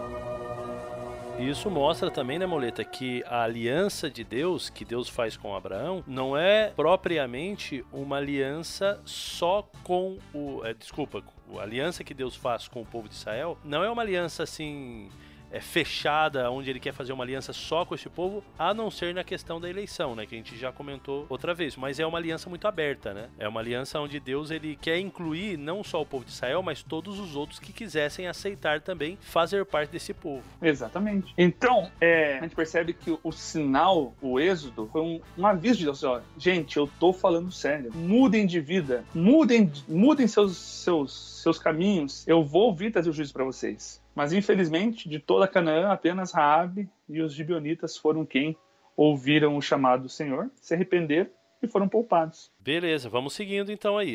Isso mostra também, né, Moleta, que a aliança de Deus, que Deus faz com Abraão, não é propriamente uma aliança só com o... É, desculpa, a aliança que Deus faz com o povo de Israel não é uma aliança assim... É fechada, onde ele quer fazer uma aliança só com esse povo, a não ser na questão da eleição, né, que a gente já comentou outra vez, mas é uma aliança muito aberta, né, é uma aliança onde Deus ele quer incluir não só o povo de Israel, mas todos os outros que quisessem aceitar também fazer parte desse povo.
Exatamente. Então, é, a gente percebe que o, o sinal, o êxodo, foi um, um aviso de Deus, ó, gente, eu tô falando sério, mudem de vida, mudem, mudem seus, seus, seus caminhos, eu vou vir trazer o juízo para vocês. Mas, infelizmente, de toda Canaã, apenas Raabe e os gibeonitas foram quem ouviram o chamado do Senhor, se arrependeram e foram poupados.
Beleza, vamos seguindo então aí.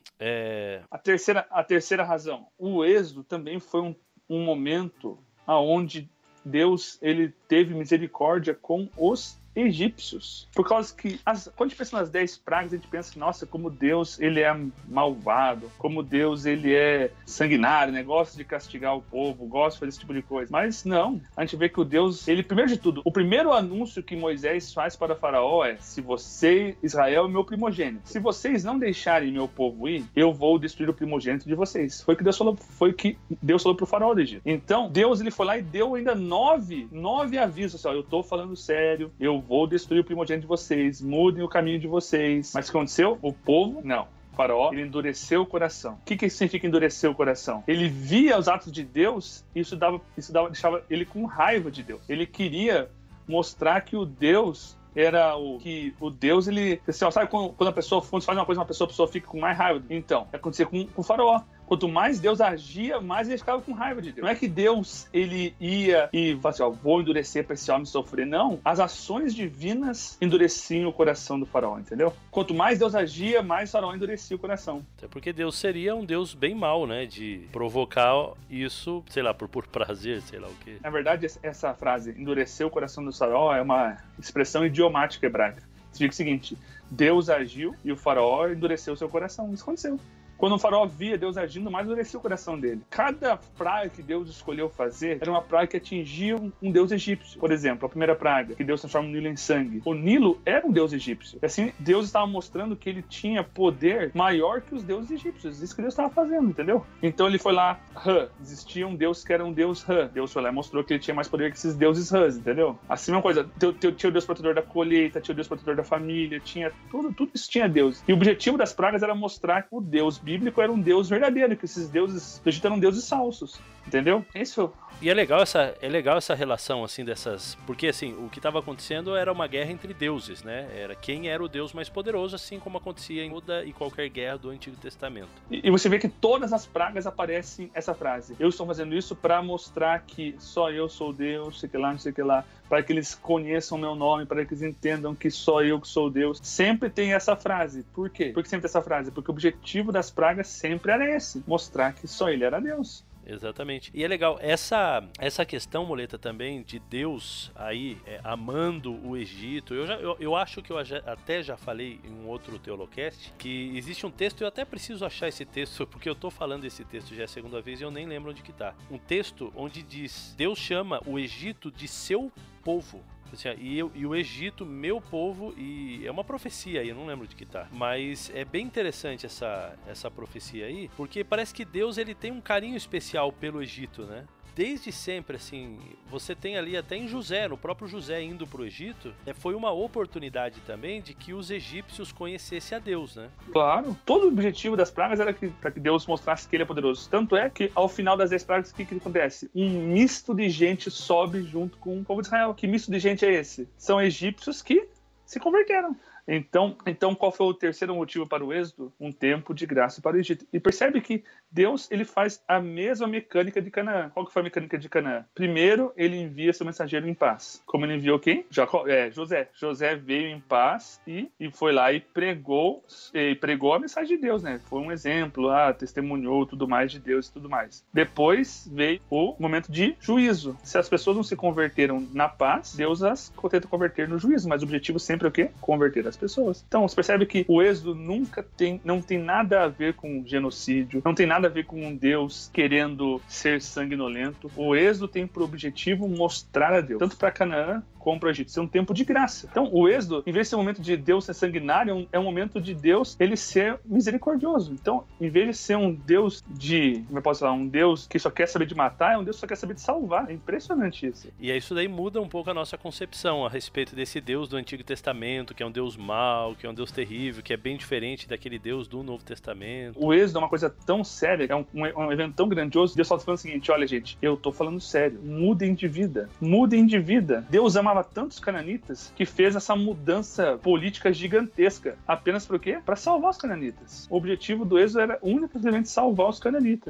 É...
A terceira, a terceira razão, o êxodo também foi um, um momento onde Deus ele teve misericórdia com os egípcios. Por causa que, as, quando a gente pensa nas dez pragas, a gente pensa, nossa, como Deus ele é malvado, como Deus ele é sanguinário, né? Gosta de castigar o povo, gosta de fazer esse tipo de coisa. Mas não, a gente vê que o Deus, ele, primeiro de tudo, o primeiro anúncio que Moisés faz para Faraó é: se você, Israel, é meu primogênito. Se vocês não deixarem meu povo ir, eu vou destruir o primogênito de vocês. Foi o que Deus falou, foi o que Deus falou para o Faraó do Egito. Então, Deus ele foi lá e deu ainda nove, nove avisos, assim, ó, eu tô falando sério, eu vou destruir o primogênito de vocês, mudem o caminho de vocês. Mas o que aconteceu? O povo, não. O Faraó, ele endureceu o coração. O que, que significa endurecer o coração? Ele via os atos de Deus e isso, dava, isso dava, deixava ele com raiva de Deus. Ele queria mostrar que o Deus era o que o Deus, ele... Assim, ó, sabe quando, quando a pessoa quando faz uma coisa, uma pessoa, a pessoa fica com mais raiva? Então, acontecia com, com o Faraó. Quanto mais Deus agia, mais ele ficava com raiva de Deus. Não é que Deus, ele ia e falava assim, ó, vou endurecer para esse homem sofrer. Não. As ações divinas endureciam o coração do Faraó, entendeu? Quanto mais Deus agia, mais o Faraó endurecia o coração.
Até porque Deus seria um Deus bem mau, né? De provocar isso, sei lá, por, por prazer, sei lá o quê.
Na verdade, essa frase, endurecer o coração do Faraó, é uma expressão idiomática hebraica. Significa o seguinte, Deus agiu e o Faraó endureceu o seu coração. Isso aconteceu. Quando o Faraó via Deus agindo, mais endurecia o coração dele. Cada praga que Deus escolheu fazer era uma praga que atingia um deus egípcio. Por exemplo, a primeira praga, que Deus transforma o Nilo em sangue. O Nilo era um deus egípcio. E assim, Deus estava mostrando que ele tinha poder maior que os deuses egípcios. Isso que Deus estava fazendo, entendeu? Então ele foi lá, Rã. Existia um deus que era um deus Rã. Deus foi lá e mostrou que ele tinha mais poder que esses deuses Rãs, entendeu? Assim, uma coisa, tinha o Deus protetor da colheita, tinha o Deus protetor da família, tinha tudo, tudo isso tinha Deus. E o objetivo das pragas era mostrar que o Deus bíblico era um Deus verdadeiro, que esses deuses do Egito eram deuses falsos, entendeu? Isso.
E é legal essa, é legal essa relação, assim, dessas... Porque, assim, o que estava acontecendo era uma guerra entre deuses, né? Era quem era o deus mais poderoso, assim como acontecia em toda e qualquer guerra do Antigo Testamento.
E, e você vê que todas as pragas aparecem essa frase. Eu estou fazendo isso para mostrar que só eu sou Deus, sei que lá, não sei que lá, para que eles conheçam o meu nome, para que eles entendam que só eu que sou Deus. Sempre tem essa frase. Por quê? Por que sempre tem essa frase? Porque o objetivo das pragas sempre era esse, mostrar que só ele era Deus.
Exatamente. E é legal, essa, essa questão, Moleta, também, de Deus aí é, amando o Egito, eu, já, eu, eu acho que eu já, até já falei em um outro Teolocast, que existe um texto, eu até preciso achar esse texto, porque eu tô falando esse texto já é a segunda vez e eu nem lembro onde que tá. Um texto onde diz, Deus chama o Egito de seu povo. Assim, e, eu, e o Egito, meu povo, e é uma profecia aí, eu não lembro de que tá, mas é bem interessante essa, essa profecia aí, porque parece que Deus ele tem um carinho especial pelo Egito, né? Desde sempre, assim, você tem ali até em José, no próprio José indo para o Egito, é, foi uma oportunidade também de que os egípcios conhecessem a Deus, né?
Claro, todo o objetivo das pragas era para que Deus mostrasse que ele é poderoso. Tanto é que ao final das dez pragas, o que, que acontece? Um misto de gente sobe junto com o povo de Israel. Que misto de gente é esse? São egípcios que se converteram. Então, então, qual foi o terceiro motivo para o êxodo? Um tempo de graça para o Egito. E percebe que Deus ele faz a mesma mecânica de Canaã. Qual que foi a mecânica de Canaã? Primeiro, ele envia seu mensageiro em paz. Como ele enviou quem? Jacó, é, José. José veio em paz e, e foi lá e pregou, e pregou a mensagem de Deus, né? Foi um exemplo, ah, testemunhou tudo mais de Deus e tudo mais. Depois veio o momento de juízo. Se as pessoas não se converteram na paz, Deus as tenta converter no juízo. Mas o objetivo sempre é o quê? Converter as pessoas. Então, você percebe que o êxodo nunca tem, não tem nada a ver com genocídio, não tem nada a ver com um Deus querendo ser sanguinolento. O êxodo tem por objetivo mostrar a Deus, tanto para Canaã como para o Egito. Isso é um tempo de graça. Então, o êxodo, em vez de ser um momento de Deus ser sanguinário, é um, é um momento de Deus ele ser misericordioso. Então, em vez de ser um Deus de, como eu posso falar, um Deus que só quer saber de matar, é um Deus que só quer saber de salvar. É impressionante isso.
E isso daí muda um pouco a nossa concepção a respeito desse Deus do Antigo Testamento, que é um Deus mau, que é um Deus terrível, que é bem diferente daquele Deus do Novo Testamento.
O êxodo é uma coisa tão séria, é um, um, um evento tão grandioso. Deus só está falando o seguinte, olha gente, eu tô falando sério, mudem de vida, mudem de vida. Deus amava tantos cananitas que fez essa mudança política gigantesca, apenas para o quê? Para salvar os cananitas. O objetivo do êxodo era unicamente salvar os cananitas.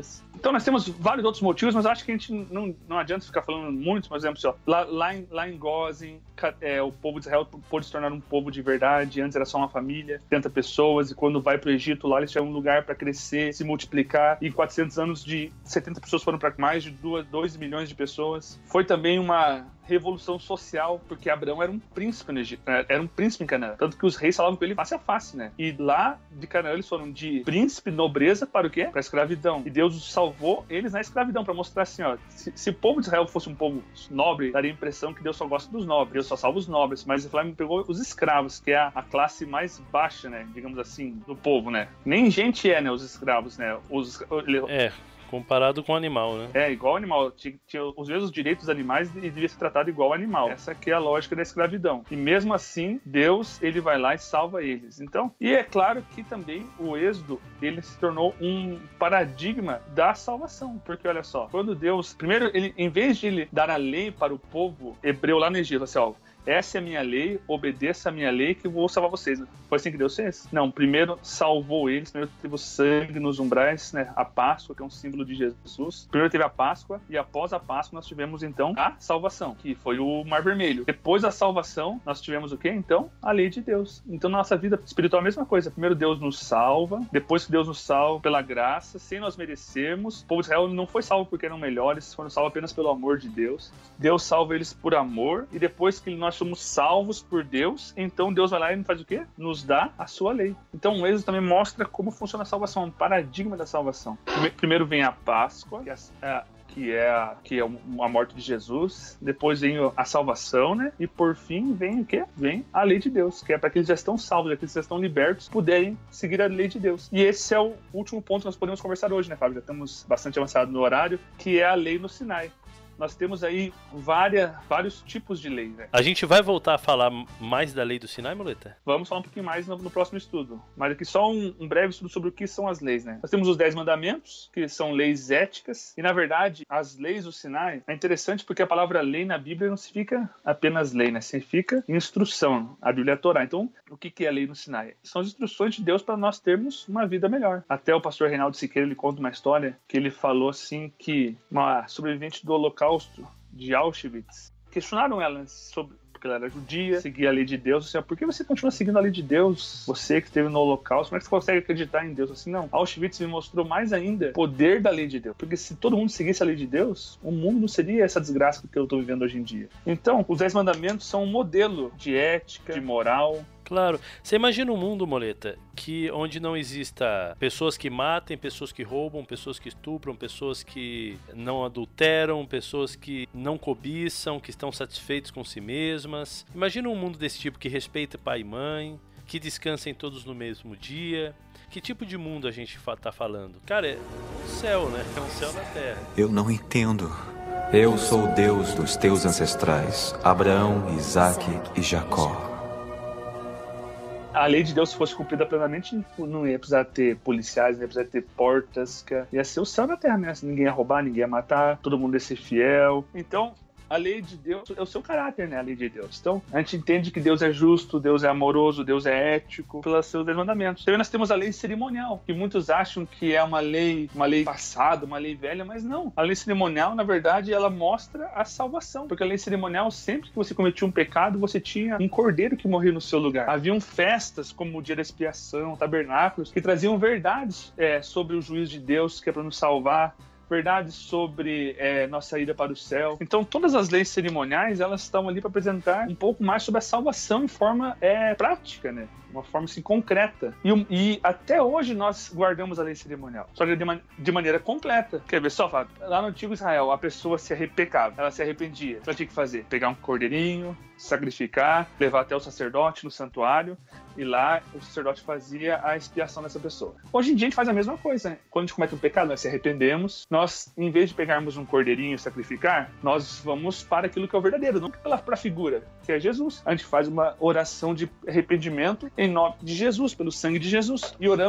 Então nós temos vários outros motivos, mas eu acho que a gente não, não adianta ficar falando muito, por exemplo, assim, ó, lá, lá, em, lá em Gozem, é, o povo de Israel pôde se tornar um povo de verdade. Antes era só uma família, setenta pessoas, e quando vai para o Egito, lá eles tinham um lugar para crescer, se multiplicar. Em quatrocentos anos, de setenta pessoas foram para mais de dois milhões de pessoas. Foi também uma revolução social, porque Abraão era um príncipe no Egito, era um príncipe em Canaã, tanto que os reis falavam com ele face a face, né? E lá de Canaã eles foram de príncipe, nobreza, para o quê? Para a escravidão. E Deus salvou eles na escravidão, para mostrar assim, ó, se, se o povo de Israel fosse um povo nobre, daria a impressão que Deus só gosta dos nobres, Deus só salva os nobres, mas Israel pegou os escravos, que é a, a classe mais baixa, né, digamos assim, do povo, né? Nem gente é, né, os escravos, né? Os, ele,
é. Comparado com o animal, né?
É, igual animal. Tinha, tinha os mesmos direitos dos animais e devia ser tratado igual animal. Essa aqui é a lógica da escravidão. E mesmo assim, Deus, ele vai lá e salva eles. Então, e é claro que também o Êxodo, ele se tornou um paradigma da salvação. Porque, olha só, quando Deus... Primeiro, ele, em vez de ele dar a lei para o povo hebreu lá no Egito, assim, ó, essa é a minha lei, obedeça a minha lei que eu vou salvar vocês. Foi assim que Deus fez? Não, primeiro salvou eles, primeiro teve o sangue nos umbrais, né? A Páscoa, que é um símbolo de Jesus. Primeiro teve a Páscoa, e após a Páscoa nós tivemos então a salvação, que foi o Mar Vermelho. Depois da salvação, nós tivemos o quê? Então, a lei de Deus. Então, na nossa vida espiritual, a mesma coisa. Primeiro Deus nos salva, depois que Deus nos salva pela graça, sem nós merecermos. O povo de Israel não foi salvo porque eram melhores, foram salvos apenas pelo amor de Deus. Deus salva eles por amor, e depois que nós somos salvos por Deus, então Deus vai lá e faz o quê? Nos dá a sua lei. Então o Êxodo também mostra como funciona a salvação, um paradigma da salvação. Primeiro vem a Páscoa, que é a, que é a, que é a morte de Jesus, depois vem a salvação, né? E por fim vem o quê? Vem a lei de Deus, que é para aqueles que já estão salvos, aqueles que já estão libertos, puderem seguir a lei de Deus. E esse é o último ponto que nós podemos conversar hoje, né, Fábio? Já estamos bastante avançados no horário, que é a lei no Sinai. Nós temos aí várias, vários tipos de lei, né?
A gente vai voltar a falar mais da lei do Sinai, Moleta?
Vamos falar um pouquinho mais no, no próximo estudo. Mas aqui só um, um breve estudo sobre o que são as leis, né? Nós temos os Dez Mandamentos, que são leis éticas. E, na verdade, as leis do Sinai é interessante porque a palavra lei na Bíblia não significa apenas lei, né? Significa instrução. A Bíblia é a Torá. Então, o que é a lei no Sinai? São as instruções de Deus para nós termos uma vida melhor. Até o pastor Reinaldo Siqueira, ele conta uma história que ele falou assim que uma sobrevivente do Holocausto de Auschwitz, questionaram ela sobre, porque ela era judia, seguia a lei de Deus, assim, por que você continua seguindo a lei de Deus? Você que esteve no Holocausto, como é que você consegue acreditar em Deus? Assim, não, Auschwitz me mostrou mais ainda o poder da lei de Deus, porque se todo mundo seguisse a lei de Deus, o mundo não seria essa desgraça que eu estou vivendo hoje em dia. Então, os Dez Mandamentos são um modelo de ética, de moral.
Claro. Você imagina um mundo, Moleta, que onde não exista pessoas que matem, pessoas que roubam, pessoas que estupram, pessoas que não adulteram, pessoas que não cobiçam, que estão satisfeitos com si mesmas. Imagina um mundo desse tipo que respeita pai e mãe, que descansem todos no mesmo dia. Que tipo de mundo a gente tá falando? Cara, é o céu, né? É o céu na terra.
Eu não entendo. Eu sou o Deus dos teus ancestrais, Abraão, Isaque e Jacó.
A lei de Deus, se fosse cumprida plenamente, não ia precisar ter policiais, não ia precisar ter portas, cara. Ia ser o céu na terra, né? Ninguém ia roubar, ninguém ia matar, todo mundo ia ser fiel. Então, a lei de Deus é o seu caráter, né? A lei de Deus. Então, a gente entende que Deus é justo, Deus é amoroso, Deus é ético pelos seus mandamentos. Também nós temos a lei cerimonial, que muitos acham que é uma lei, uma lei passada, uma lei velha, mas não. A lei cerimonial, na verdade, ela mostra a salvação, porque a lei cerimonial, sempre que você cometia um pecado, você tinha um cordeiro que morria no seu lugar. Haviam festas, como o dia da expiação, tabernáculos, que traziam verdades é, sobre o juízo de Deus, que é para nos salvar, verdades sobre é, nossa ida para o céu. Então, todas as leis cerimoniais, elas estão ali para apresentar um pouco mais sobre a salvação em forma é, prática, né? Uma forma assim, concreta. E, e até hoje nós guardamos a lei cerimonial, só que de, man de maneira completa. Quer ver só, Fábio? Lá no antigo Israel, a pessoa se arrepecava, ela se arrependia. Ela tinha que fazer? Pegar um cordeirinho, sacrificar, levar até o sacerdote no santuário, e lá o sacerdote fazia a expiação dessa pessoa. Hoje em dia a gente faz a mesma coisa, né? Quando a gente comete um pecado, nós se arrependemos, nós, em vez de pegarmos um cordeirinho e sacrificar, nós vamos para aquilo que é o verdadeiro, não para a figura, que é Jesus. A gente faz uma oração de arrependimento em nome de Jesus, pelo sangue de Jesus, e oramos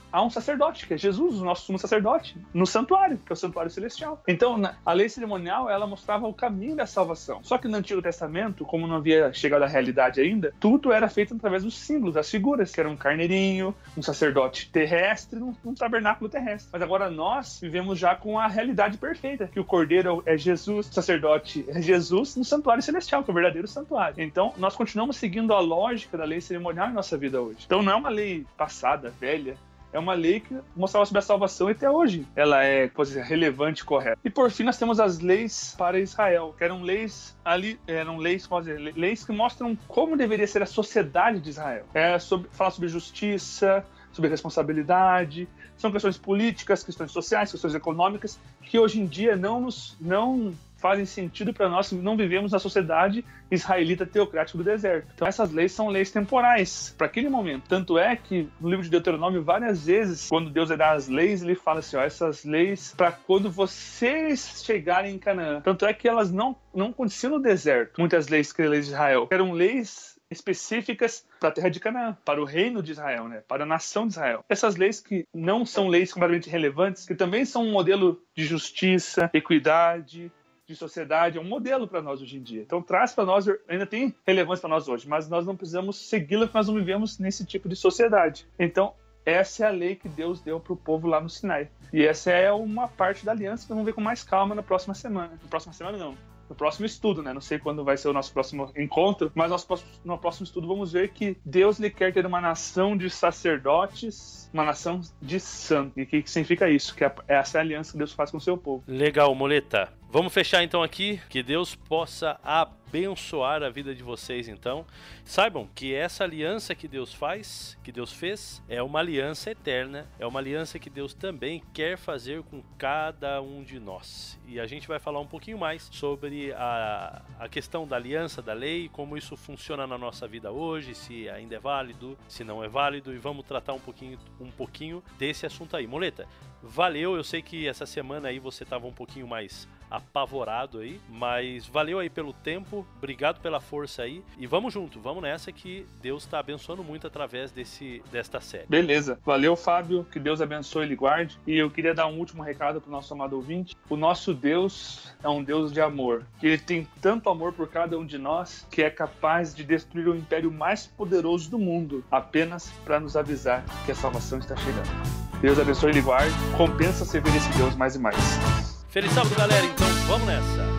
há um sacerdote, que é Jesus, o nosso sumo sacerdote, no santuário, que é o santuário celestial. Então, a lei cerimonial, ela mostrava o caminho da salvação. Só que no Antigo Testamento, como não havia chegado à realidade ainda, tudo era feito através dos símbolos, das figuras, que era um carneirinho, um sacerdote terrestre, um, um tabernáculo terrestre. Mas agora nós vivemos já com a realidade perfeita, que o cordeiro é Jesus, o sacerdote é Jesus no santuário celestial, que é o verdadeiro santuário. Então, nós continuamos seguindo a lógica da lei cerimonial em nossa vida hoje. Então, não é uma lei passada, velha, é uma lei que mostrava sobre a salvação e até hoje ela é, pode dizer, relevante e correta. E por fim nós temos as leis para Israel, que eram leis ali, eram leis, pode dizer, leis que mostram como deveria ser a sociedade de Israel. É sobre, falar sobre justiça, sobre responsabilidade, são questões políticas, questões sociais, questões econômicas, que hoje em dia não nos não fazem sentido para nós, não vivemos na sociedade israelita teocrática do deserto. Então essas leis são leis temporais para aquele momento. Tanto é que no livro de Deuteronômio, várias vezes, quando Deus dá as leis, ele fala assim, ó, essas leis para quando vocês chegarem em Canaã. Tanto é que elas não, não aconteciam no deserto, muitas leis que leis de Israel. Eram leis específicas para a terra de Canaã, para o reino de Israel, né? Para a nação de Israel. Essas leis que não são leis completamente relevantes, que também são um modelo de justiça, equidade, de sociedade, é um modelo para nós hoje em dia. Então traz para nós, ainda tem relevância para nós hoje, mas nós não precisamos segui-la porque nós não vivemos nesse tipo de sociedade. Então essa é a lei que Deus deu para o povo lá no Sinai. E essa é uma parte da aliança que nós vamos ver com mais calma na próxima semana. Na próxima semana não. No próximo estudo, né? Não sei quando vai ser o nosso próximo encontro, mas nosso próximo, no próximo estudo vamos ver que Deus lhe quer ter uma nação de sacerdotes, uma nação de santos. E o que significa isso? Que é essa é a aliança que Deus faz com o seu povo.
Legal, Moleta. Vamos fechar então aqui. Que Deus possa abençoar a vida de vocês então. Saibam que essa aliança que Deus faz, que Deus fez, é uma aliança eterna. É uma aliança que Deus também quer fazer com cada um de nós. E a gente vai falar um pouquinho mais sobre a, a questão da aliança, da lei, como isso funciona na nossa vida hoje, se ainda é válido, se não é válido. E vamos tratar um pouquinho, um pouquinho desse assunto aí. Moleta, valeu. Eu sei que essa semana aí você estava um pouquinho mais apavorado aí, mas valeu aí pelo tempo, obrigado pela força aí e vamos junto, vamos nessa que Deus está abençoando muito através desse, desta série.
Beleza, valeu Fábio, que Deus abençoe e lhe guarde. E eu queria dar um último recado para o nosso amado ouvinte. O nosso Deus é um Deus de amor, que Ele tem tanto amor por cada um de nós que é capaz de destruir o império mais poderoso do mundo apenas para nos avisar que a salvação está chegando. Deus abençoe e lhe guarde, compensa servir esse Deus mais e mais.
Feliz sábado, galera, então vamos nessa!